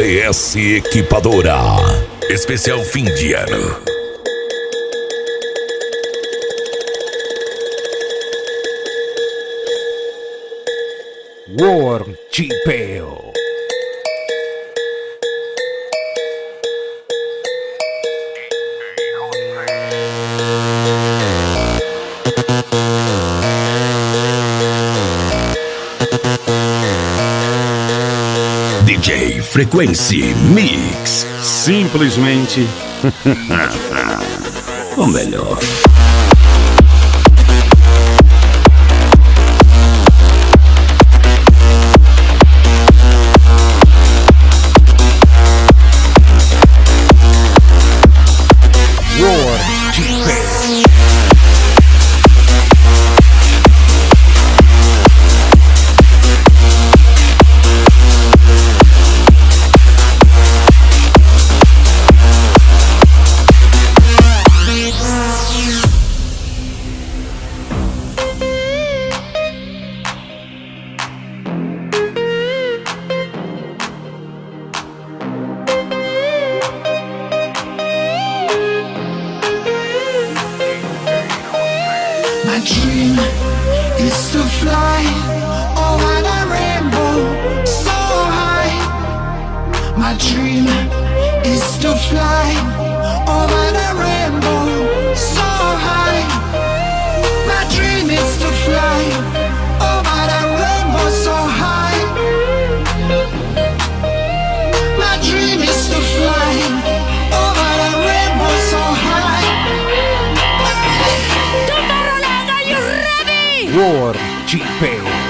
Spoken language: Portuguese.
JBS Equipadora. Especial fim de ano. Warm Chipeo. DJ Frequency Mix. Simplesmente o melhor. My dream is to fly over the rainbow so high. My dream is to fly over the rainbow so high. My dream is to fly over the rainbow so high. My dream is to fly over the rainbow so high. Warm Chipeo.